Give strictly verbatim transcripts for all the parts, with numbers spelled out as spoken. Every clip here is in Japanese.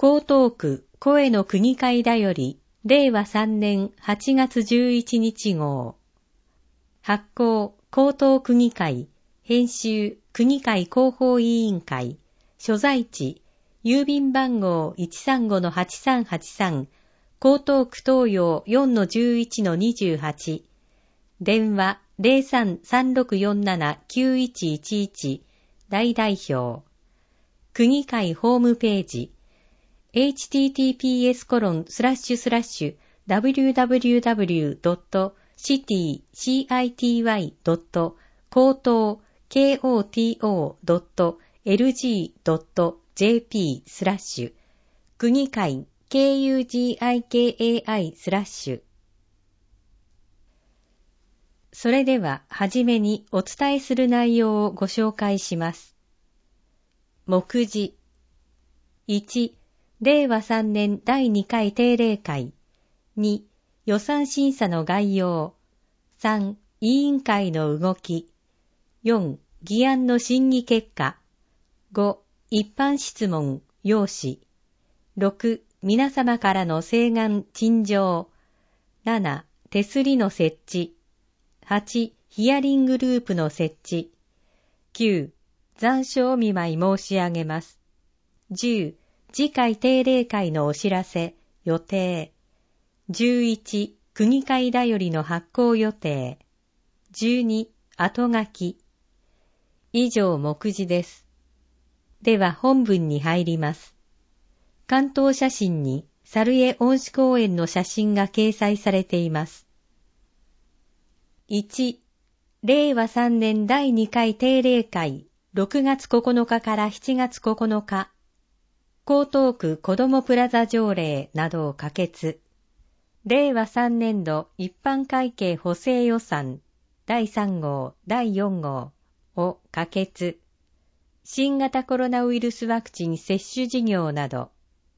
江東区声の国会だより、れいわさんねんはちがつじゅういちにち号。発行、江東区議会。編集、区議会広報委員会。所在地、郵便番号 いちさんごのはちさんはちさん。江東区東洋 よんのじゅういちのにじゅうはち。電話 ゼロさん さんろくよんなな きゅういちいちいち。大代表。区議会ホームページ。エイチティーティーピーエスコロンスラッシュスラッシュダブリューダブリューダブリュードットシティシティドットコトードットエルジードットジェーピースラッシュ区議会 ケーユージーアイケーエーアイ スラッシュ。それでははじめにお伝えする内容をご紹介します。目次いち、れいわさんねんだいにかい定例会。に、予算審査の概要。さん、委員会の動き。よん、議案の審議結果。ご、一般質問、要旨。ろく、皆様からの請願、陳情。なな、手すりの設置。はち、ヒアリングループの設置。きゅう、残暑お見舞い申し上げます。じゅう、次回定例会のお知らせ、予定。じゅういち、区議会だよりの発行予定。じゅうに、後書き。以上目次です。では本文に入ります。関東写真に猿江恩賜公園の写真が掲載されています。いち、れいわさんねんだいにかい定例会、ろくがつここのかからしちがつここのか。江東区子どもプラザ条例などを可決。れいわさんねんど一般会計補正予算だいさん号、だいよん号を可決。新型コロナウイルスワクチン接種事業など。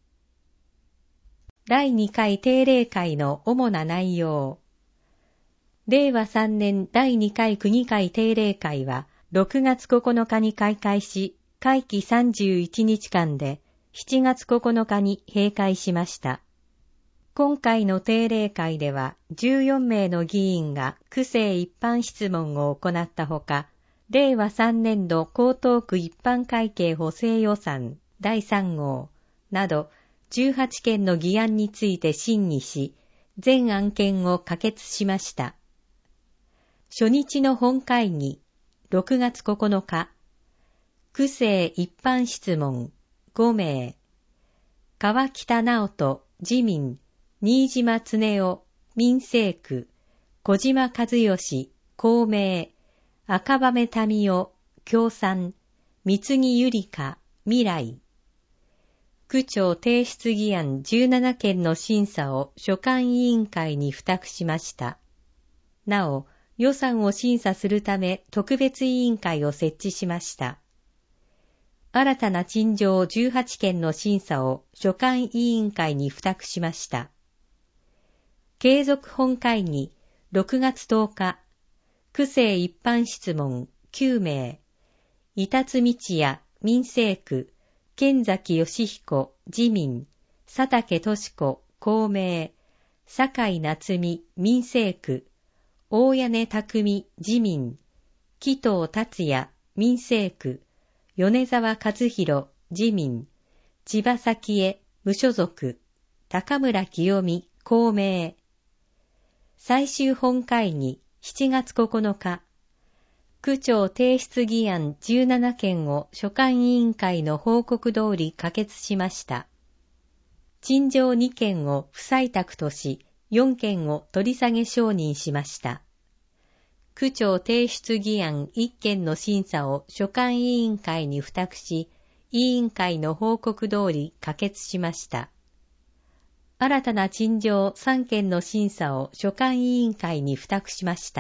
だいにかい定例会の主な内容。れいわさんねんだいにかい区議会定例会はろくがつここのかに開会し、会期さんじゅういちにちかんでしちがつここのかに閉会しました。今回の定例会ではじゅうよんめいの議員が区政一般質問を行ったほか、れいわさんねんど江東区一般会計補正予算だいさん号などじゅうはちけんの議案について審議し、全案件を可決しました。初日の本会議、ろくがつここのか、区政一般質問ごめい、川北直人自民、新島恒夫民政区、小島和義公明、赤羽民夫共産、三木ゆりか未来。区長提出議案じゅうななけんの審査を所管委員会に付託しました。なお、予算を審査するため特別委員会を設置しました。新たな陳情じゅうはちけんの審査を所管委員会に付託しました。継続本会議ろくがつとおか、区政一般質問きゅうめい、板津道也民政区、剣崎義彦自民、佐竹俊子公明、酒井夏美民政区、大屋根匠自民、紀藤達也民政区、米沢和弘自民、千葉咲江無所属、高村清美公明。最終本会議しちがつここのか、区長提出議案じゅうななけんを所管委員会の報告通り可決しました。陳情にけんを不採択とし、よんけんを取り下げ承認しました。区長提出議案いっけんの審査を所管委員会に付託し、委員会の報告通り可決しました。新たな陳情さんけんの審査を所管委員会に付託しました。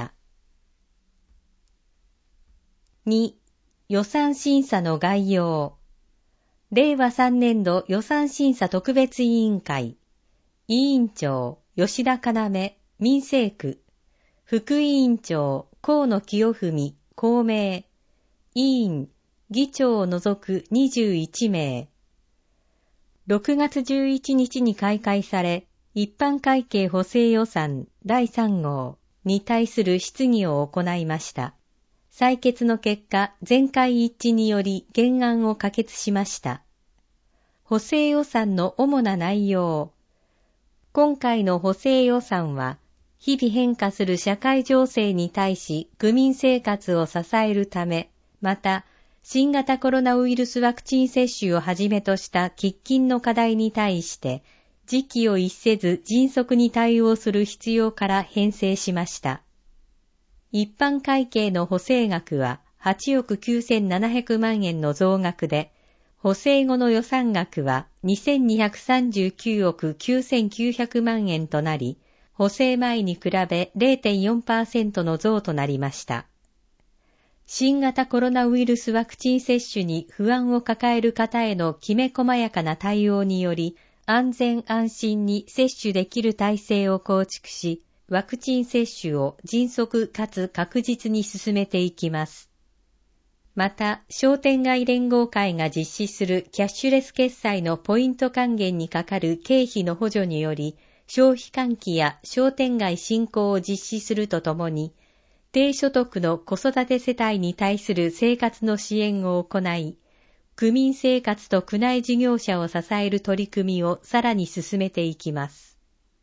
に、予算審査の概要。れいわさんねんど予算審査特別委員会。委員長、吉田要、民政区。副委員長、河野清文、公明。委員、議長を除くにじゅういちめい。 ろくがつじゅういちにちに開会され、一般会計補正予算だいさん号に対する質疑を行いました。採決の結果、全会一致により原案を可決しました。補正予算の主な内容。今回の補正予算は、日々変化する社会情勢に対し区民生活を支えるため、また、新型コロナウイルスワクチン接種をはじめとした喫緊の課題に対して、時期を逸せず迅速に対応する必要から編成しました。一般会計の補正額ははちおくきゅうせんななひゃくまんえんの増額で、補正後の予算額はにせんにひゃくさんじゅうきゅうおくきゅうせんきゅうひゃくまんえんとなり、補正前に比べ れいてんよんパーセント の増となりました。新型コロナウイルスワクチン接種に不安を抱える方へのきめ細やかな対応により、安全安心に接種できる体制を構築し、ワクチン接種を迅速かつ確実に進めていきます。また、商店街連合会が実施するキャッシュレス決済のポイント還元にかかる経費の補助により、消費喚起や商店街振興を実施するとともに、低所得の子育て世帯に対する生活の支援を行い、区民生活と区内事業者を支える取り組みをさらに進めていきます。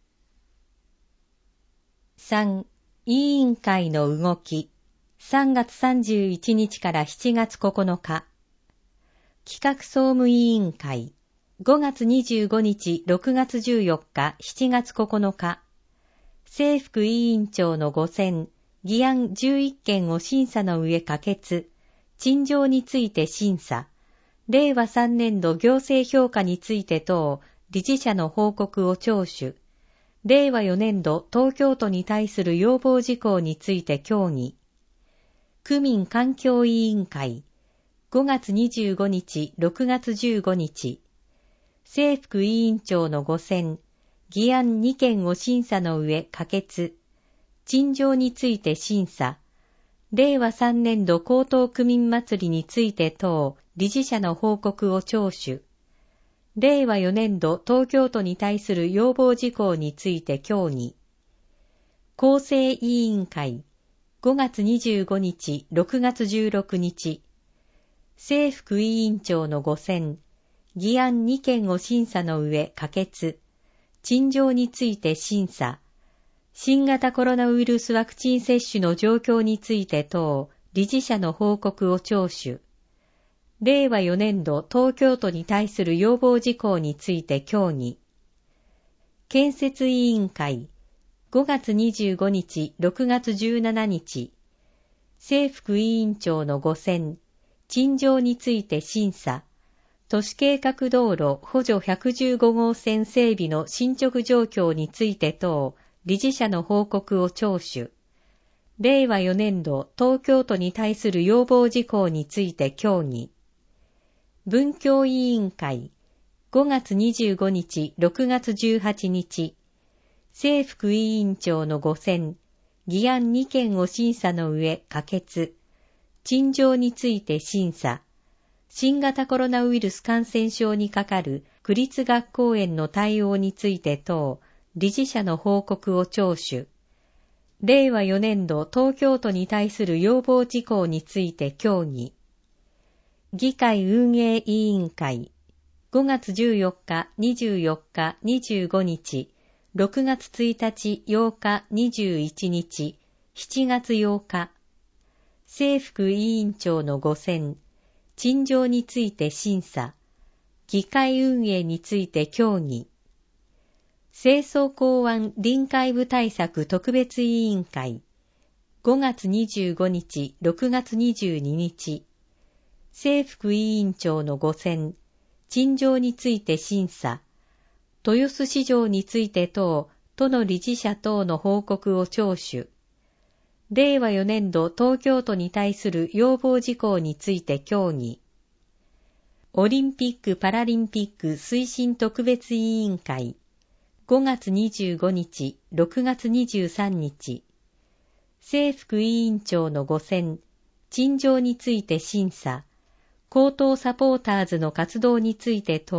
さん. 委員会の動き。さんがつさんじゅういちにちからしちがつここのか。企画総務委員会。ごがつにじゅうごにち、ろくがつじゅうよっか、しちがつここのか。正副委員長のご選、議案じゅういっけんを審査の上可決。陳情について審査。れいわさんねんど行政評価について等、理事者の報告を聴取。れいわよねんど東京都に対する要望事項について協議。区民環境委員会。ごがつにじゅうごにち、ろくがつじゅうごにち。正副委員長のご選、議案にけんを審査の上可決。陳情について審査。れいわさんねんど江東区民祭りについて等、理事者の報告を聴取。れいわよねんど東京都に対する要望事項について協議。構成委員会。ごがつにじゅうごにち、ろくがつじゅうろくにち。正副委員長のご選、議案にけんを審査の上可決。陳情について審査。新型コロナウイルスワクチン接種の状況について等、理事者の報告を聴取。れいわよねんど東京都に対する要望事項について協議。建設委員会。ごがつにじゅうごにち、ろくがつじゅうしちにち。正副委員長のご選、陳情について審査。都市計画道路補助ひゃくじゅうごごうせん整備の進捗状況について等、理事者の報告を聴取。れいわよねんど東京都に対する要望事項について協議。文教委員会。ごがつにじゅうごにち、ろくがつじゅうはちにち。正副委員長のご選、議案にけんを審査の上可決。陳情について審査。新型コロナウイルス感染症にかかる区立学校園の対応について等、理事者の報告を聴取。れいわよねんど東京都に対する要望事項について協議。議会運営委員会。ごがつじゅうよっか、にじゅうよっか、にじゅうごにち。ろくがつついたち、ようか、にじゅういちにち、しちがつようか。正副委員長のご選、陳情について審査。議会運営について協議。清掃公安臨海部対策特別委員会。ごがつにじゅうごにち、ろくがつにじゅうににち。正副委員長のご選、陳情について審査。豊洲市場について等、都の理事者等の報告を聴取。れいわよねんど東京都に対する要望事項について協議。オリンピック・パラリンピック推進特別委員会。ごがつにじゅうごにち、ろくがつにじゅうさんにち。正副委員長のご選、陳情について審査。高等サポーターズの活動について等、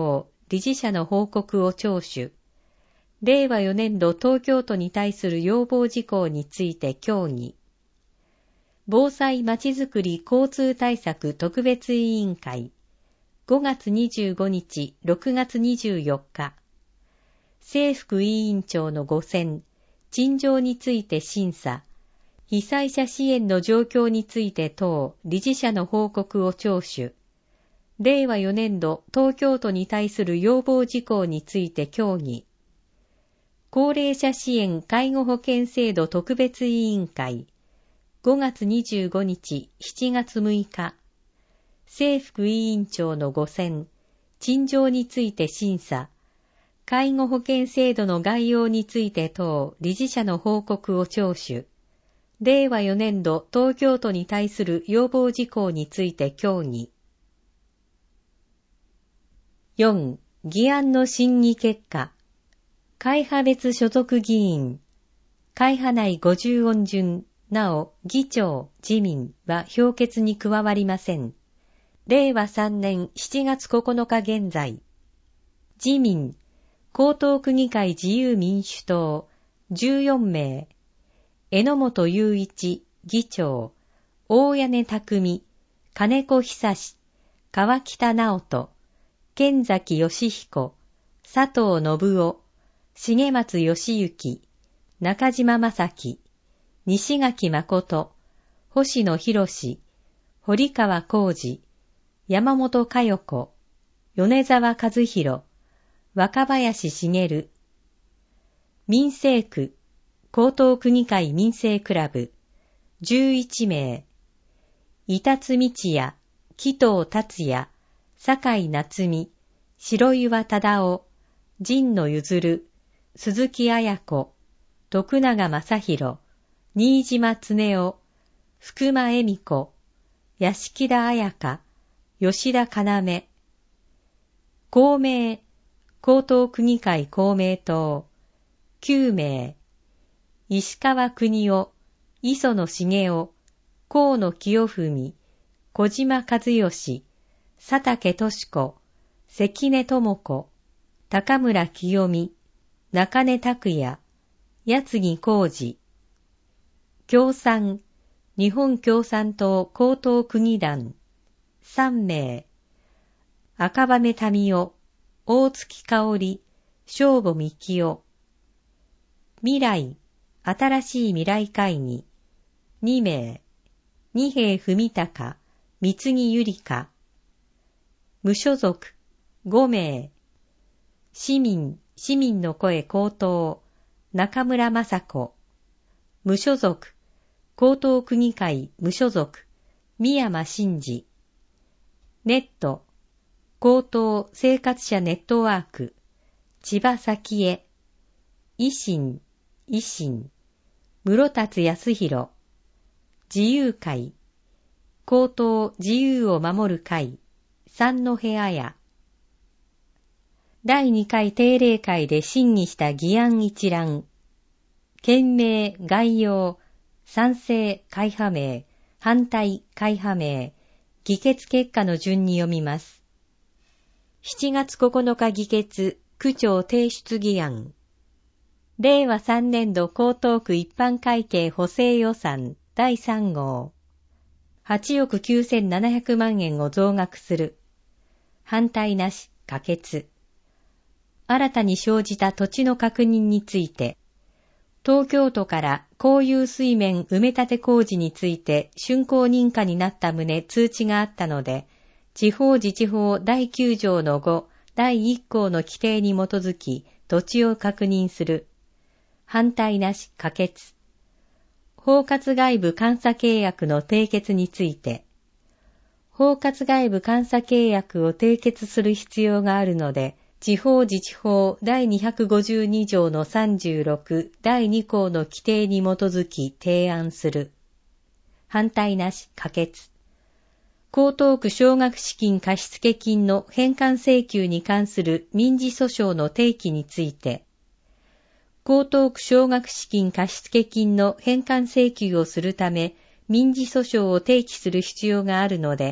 理事者の報告を聴取。れいわよねんど東京都に対する要望事項について協議。防災まちづくり交通対策特別委員会。ごがつにじゅうごにち、ろくがつにじゅうよっか。正副委員長のご選、陳情について審査。被災者支援の状況について等、理事者の報告を聴取。れいわよねんど東京都に対する要望事項について協議。高齢者支援介護保険制度特別委員会。ごがつにじゅうごにち、しちがつむいか。正副委員長のご選、陳情について審査。介護保険制度の概要について等、理事者の報告を聴取。れいわよねんど東京都に対する要望事項について協議。よん. 議案の審議結果。会派別所属議員。会派内ごじゅうおん順。なお、議長、自民は表決に加わりません。れいわさんねんしちがつここのか現在。自民、江東区議会自由民主党、じゅうよんめい。榎本雄一、議長、大屋根匠、金子久志、川北直人、剣崎義彦、佐藤信夫、重松義行、中島正樹、西垣誠、星野博士、堀川浩二、山本佳代子、米沢和弘、若林茂、民生区、江東区議会民生クラブ、じゅういちめい、板津道也、紀藤達也、酒井夏美、白岩忠夫、神野譲、鈴木彩子、徳永正宏、新島恒夫、福間恵美子、屋敷田彩香、吉田要、公明、江東区議会公明党、きゅうめい、石川邦夫、磯野茂雄、河野清文、小島和義、佐竹俊子、関根智子、高村清美、中根拓也、八木浩二、共産、日本共産党江東区議団、さんめい、赤羽民夫、大月香織、正母幹夫、未来、新しい未来会議、にめい、二瓶文隆、三木ゆりか、無所属、ごめい、市民、市民の声高等、中村雅子、無所属、江東区議会無所属、三山真司、ネット、江東生活者ネットワーク、千葉咲江、維新、維新、室達康弘、自由会、江東自由を守る会、三戸彩。だいにかい定例会で審議した議案一覧。件名、概要、賛成、会派名、反対、会派名、議決結果の順に読みます。しちがつここのか議決、区長提出議案。れいわさんねんど江東区一般会計補正予算だいさん号。はちおくきゅうせんななひゃくまんえんを増額する。反対なし、可決。新たに生じた土地の確認について、東京都から公有水面埋め立て工事について竣工認可になった旨通知があったので、地方自治法だいきゅう条のごだいいっ項の規定に基づき土地を確認する。反対なし、可決。包括外部監査契約の締結について、包括外部監査契約を締結する必要があるので、地方自治法だいにひゃくごじゅうに条のさんじゅうろくだいに項の規定に基づき提案する。反対なし、可決。江東区奨学資金貸付金の返還請求に関する民事訴訟の提起について、江東区奨学資金貸付金の返還請求をするため、民事訴訟を提起する必要があるので、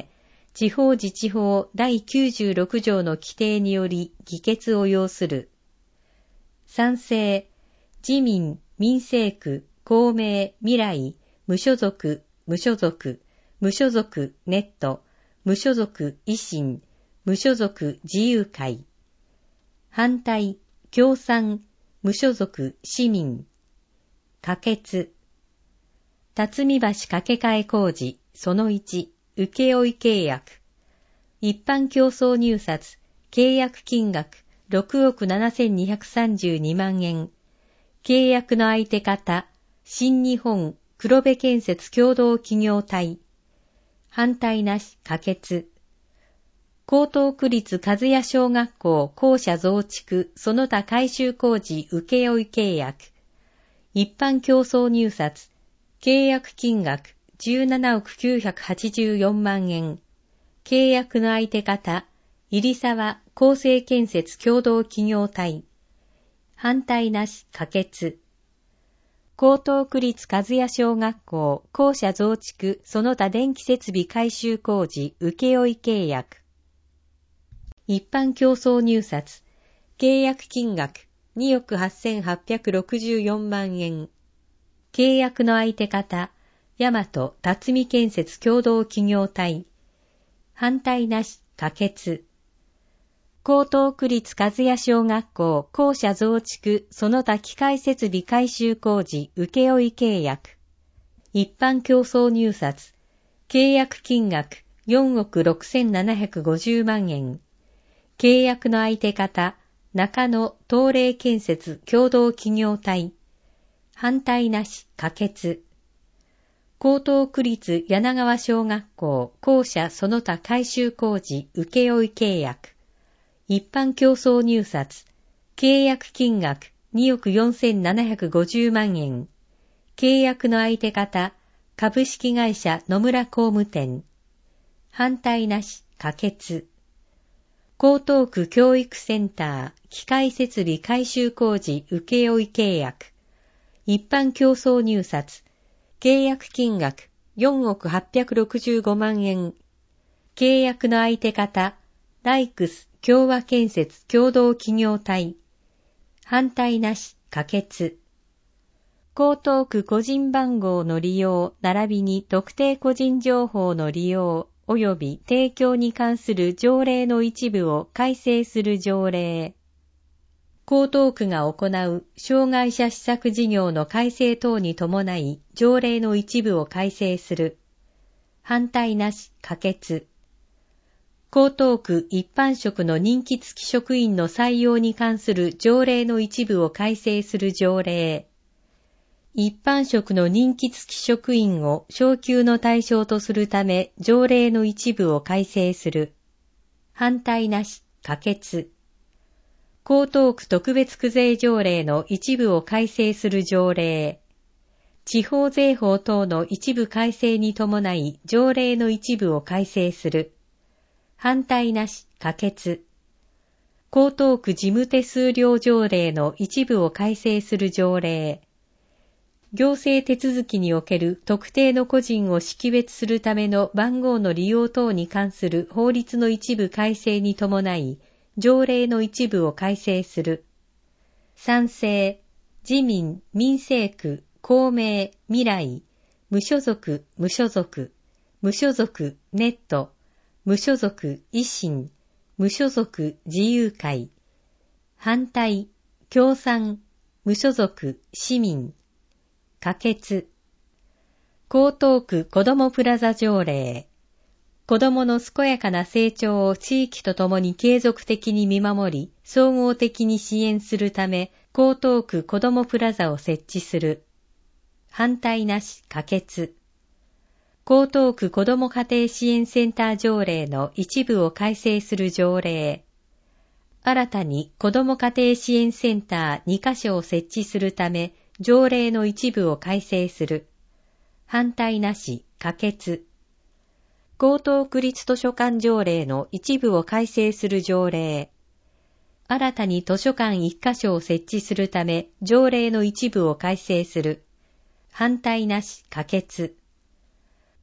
地方自治法だいきゅうじゅうろく条の規定により議決を要する。賛成、自民、民政区、公明、未来、無所属、無所属、無所属、ネット、無所属、維新、無所属、自由会。反対、共産、無所属、市民。可決。辰巳橋架け替え工事、そのいち、請負契約。一般競争入札、契約金額ろくおくななせんにひゃくさんじゅうにまんえん。契約の相手方、新日本黒部建設共同企業体。反対なし、可決。江東区立和谷小学校校舎増築その他改修工事請負契約。一般競争入札、契約金額じゅうななおくきゅうひゃくはちじゅうよんまんえん。契約の相手方、入沢厚生建設共同企業体。反対なし、可決。江東区立和谷小学校校舎増築その他電気設備改修工事請負契約。一般競争入札、契約金額におくはっせんはっぴゃくろくじゅうよんまんえん。契約の相手方、大和辰巳建設共同企業体。反対なし、可決。江東区立和谷小学校校舎増築その他機械設備改修工事請負契約。一般競争入札、契約金額よんおくろくせんななひゃくごじゅうまんえん。契約の相手方、中野東霊建設共同企業体。反対なし、可決。江東区立柳川小学校校舎その他改修工事請負契約。一般競争入札、契約金額におくよんせんななひゃくごじゅうまんえん。契約の相手方、株式会社野村工務店。反対なし、可決。江東区教育センター、機械設備改修工事請負契約。一般競争入札、契約金額よんおくはっぴゃくろくじゅうごまんえん。契約の相手方、ライクス共和建設共同企業体。反対なし、可決。江東区個人番号の利用並びに特定個人情報の利用及び提供に関する条例の一部を改正する条例。江東区が行う障害者施策事業の改正等に伴い条例の一部を改正する。反対なし、可決。江東区一般職の任期付き職員の採用に関する条例の一部を改正する条例。一般職の任期付き職員を昇給の対象とするため条例の一部を改正する。反対なし、可決。江東区特別区税条例の一部を改正する条例。地方税法等の一部改正に伴い条例の一部を改正する。反対なし、可決。江東区事務手数料条例の一部を改正する条例。行政手続きにおける特定の個人を識別するための番号の利用等に関する法律の一部改正に伴い、条例の一部を改正する。賛成、自民、民政区、公明、未来、無所属、無所属、無所属、ネット、無所属、維新、無所属、自由会。反対、共産、無所属、市民。可決。江東区子どもプラザ条例。子どもの健やかな成長を地域とともに継続的に見守り、総合的に支援するため、江東区子どもプラザを設置する。反対なし、可決。江東区子ども家庭支援センター条例の一部を改正する条例。新たに子ども家庭支援センターにカ所を設置するため、条例の一部を改正する。反対なし、可決。江東区立図書館条例の一部を改正する条例。新たに図書館一カ所を設置するため、条例の一部を改正する。反対なし、可決。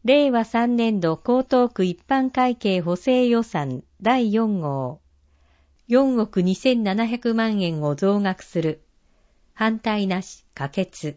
れいわさんねん度江東区一般会計補正予算だいよん号よんおくにせんななひゃくまんえんを増額する。反対なし、可決。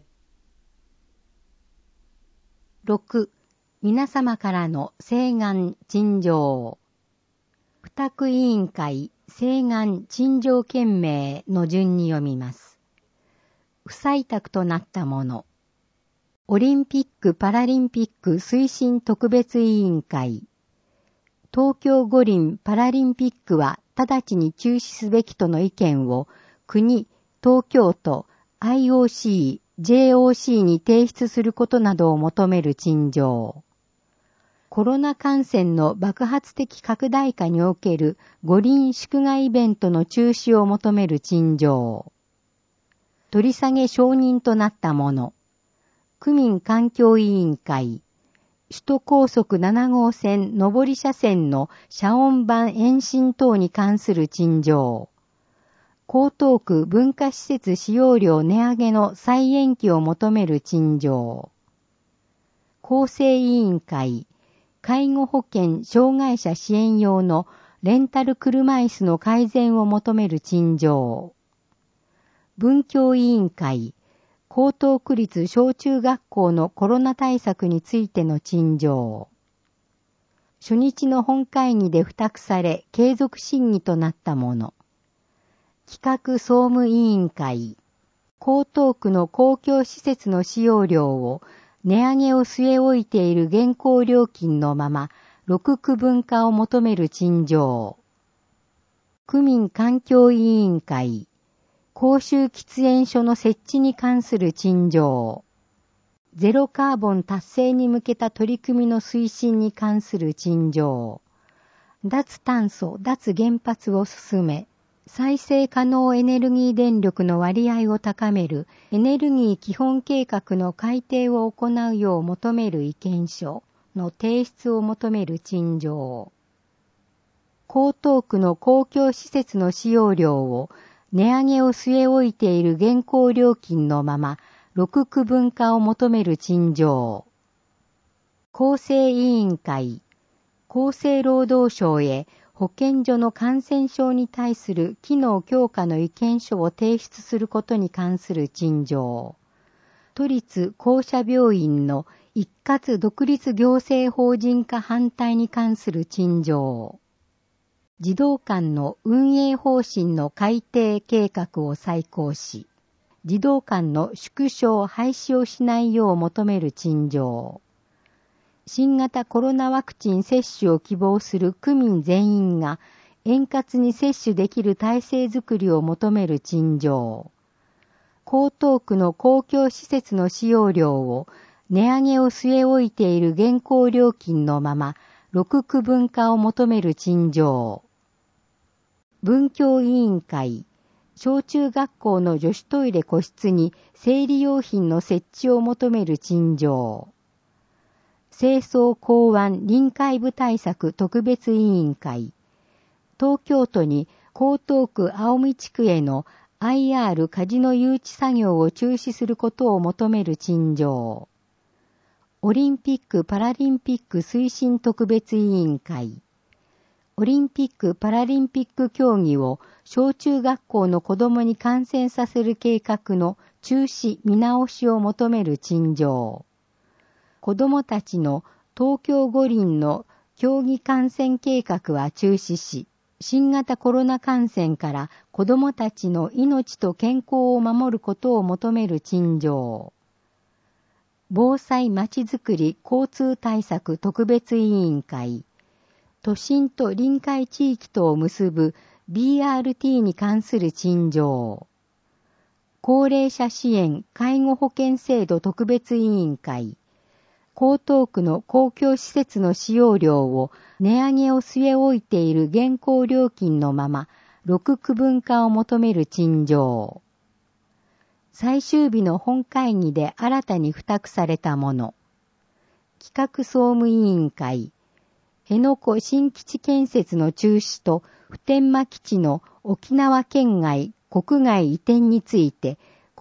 ろく. 皆様からの請願陳情。付託委員会請願陳情件名の順に読みます。不採択となったもの。オリンピック・パラリンピック推進特別委員会。東京五輪パラリンピックは直ちに中止すべきとの意見を国、東京都、アイオーシー、ジェイオーシー に提出することなどを求める陳情。コロナ感染の爆発的拡大下における五輪祝賀イベントの中止を求める陳情。取り下げ承認となったもの。区民環境委員会。首都高速なな号線上り車線の遮音板延伸等に関する陳情。江東区文化施設使用料値上げの再延期を求める陳情。厚生委員会。介護保険障害者支援用のレンタル車椅子の改善を求める陳情。文教委員会。江東区立小中学校のコロナ対策についての陳情。初日の本会議で付託され継続審議となったもの。企画総務委員会。江東区の公共施設の使用料を値上げを据え置いている現行料金のままろく区分化を求める陳情。区民環境委員会。公衆喫煙所の設置に関する陳情。ゼロカーボン達成に向けた取り組みの推進に関する陳情。脱炭素、脱原発を進め、再生可能エネルギー電力の割合を高めるエネルギー基本計画の改定を行うよう求める意見書の提出を求める陳情。江東区の公共施設の使用料を値上げを据え置いている現行料金のままろく区分化を求める陳情。厚生委員会。厚生労働省へ保健所の感染症に対する機能強化の意見書を提出することに関する陳情。都立公社病院の一括独立行政法人化反対に関する陳情。児童館の運営方針の改定計画を再考し、児童館の縮小廃止をしないよう求める陳情。新型コロナワクチン接種を希望する区民全員が円滑に接種できる体制づくりを求める陳情。江東区の公共施設の使用料を値上げを据え置いている現行料金のままろく区分化を求める陳情。文教委員会。小中学校の女子トイレ個室に生理用品の設置を求める陳情。清掃港湾臨海部対策特別委員会。東京都に江東区青海地区への アイアール カジノ誘致作業を中止することを求める陳情。オリンピック・パラリンピック推進特別委員会。オリンピック・パラリンピック競技を小中学校の子どもに観戦させる計画の中止見直しを求める陳情。子どもたちの東京五輪の競技観戦計画は中止し、新型コロナ感染から子どもたちの命と健康を守ることを求める陳情。防災まちづくり交通対策特別委員会。都心と臨海地域とを結ぶ ビーアールティー に関する陳情。高齢者支援介護保険制度特別委員会。江東区の公共施設の使用料を値上げを据え置いている現行料金のままろく区分化を求める陳情。最終日の本会議で新たに付託されたもの。企画総務委員会。辺野古新基地建設の中止と普天間基地の沖縄県外、国外移転について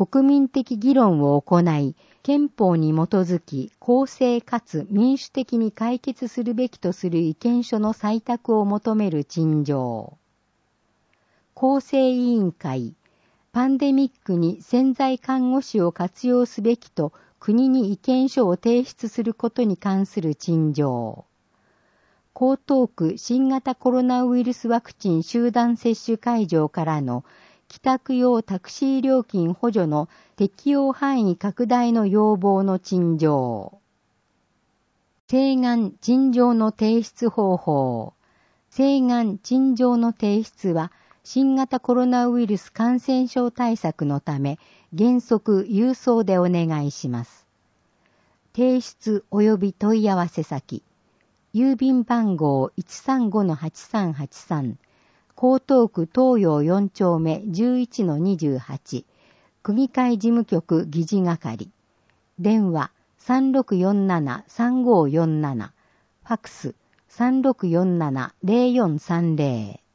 国民的議論を行い、憲法に基づき公正かつ民主的に解決するべきとする意見書の採択を求める陳情。厚生委員会、パンデミックに潜在看護師を活用すべきと国に意見書を提出することに関する陳情。江東区新型コロナウイルスワクチン集団接種会場からの帰宅用タクシー料金補助の適用範囲拡大の要望の陳情。請願陳情の提出方法。請願陳情の提出は、新型コロナウイルス感染症対策のため、原則郵送でお願いします。提出及び問い合わせ先。郵便番号 いちさんごのはちさんはちさん、江東区東洋よん丁目 じゅういちのにじゅうはち、区議会事務局議事係。電話 さんろくよんななさんごよんなな、ファクス さんろくよんななゼロよんさんゼロ。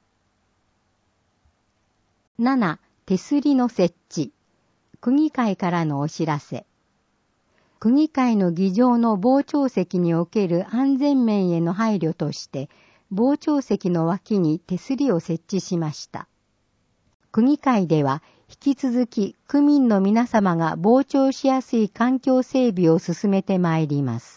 なな. 手すりの設置。区議会からのお知らせ。区議会の議場の傍聴席における安全面への配慮として、傍聴席の脇に手すりを設置しました。区議会では、引き続き区民の皆様が傍聴しやすい環境整備を進めてまいります。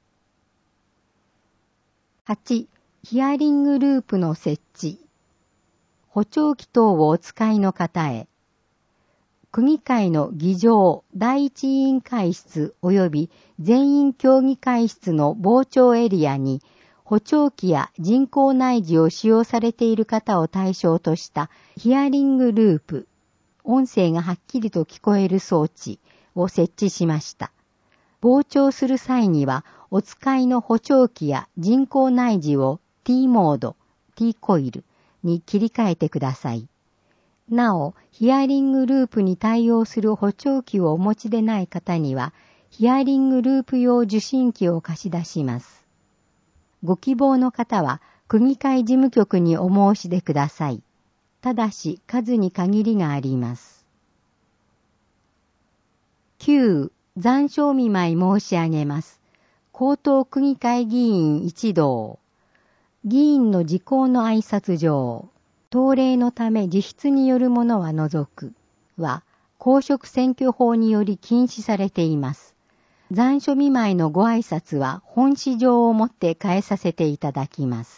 はち. ヒアリングループの設置。補聴器等をお使いの方へ。区議会の議場第一委員会室及び全員協議会室の傍聴エリアに補聴器や人工内耳を使用されている方を対象としたヒアリングループ、音声がはっきりと聞こえる装置を設置しました。傍聴する際にはお使いの補聴器や人工内耳を T モード、T コイルに切り替えてください。なお、ヒアリングループに対応する補聴器をお持ちでない方には、ヒアリングループ用受信機を貸し出します。ご希望の方は、区議会事務局にお申し出ください。ただし、数に限りがあります。きゅう. 残暑見舞い申し上げます。江東区議会議員一同。議員の時効の挨拶状。当例のため自筆によるものは除くは公職選挙法により禁止されています。残暑見舞いのご挨拶は本紙状をもって変えさせていただきます。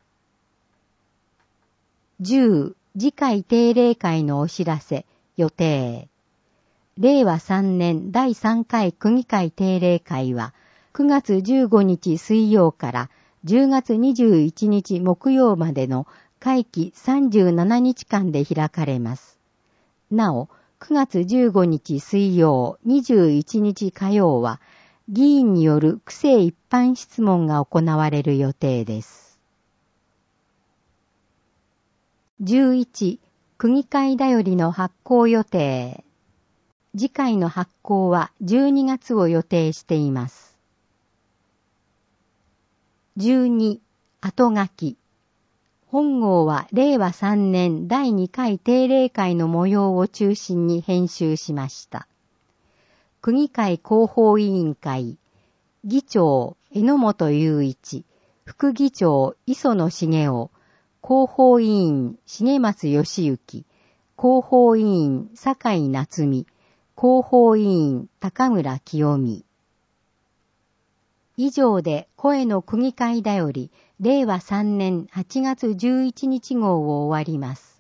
じゅう. 次回定例会のお知らせ、予定。れいわさんねんだいさんかい区議会定例会はくがつじゅうごにち水曜からじゅうがつにじゅういちにち木曜までの会期さんじゅうななにちかんで開かれます。なお、くがつじゅうごにち水曜、にじゅういちにち火曜は、議員による区政一般質問が行われる予定です。じゅういち. 区議会だよりの発行予定。次回の発行はじゅうにがつを予定しています。じゅうに. 後書き。本号はれいわさんねんだいにかい定例会の模様を中心に編集しました。区議会広報委員会、議長、榎本雄一、副議長、磯野茂雄、広報委員、重松義行、広報委員、酒井夏美、広報委員、高村清美。以上で声の区議会だより、れいわさんねんはちがつじゅういちにち号を終わります。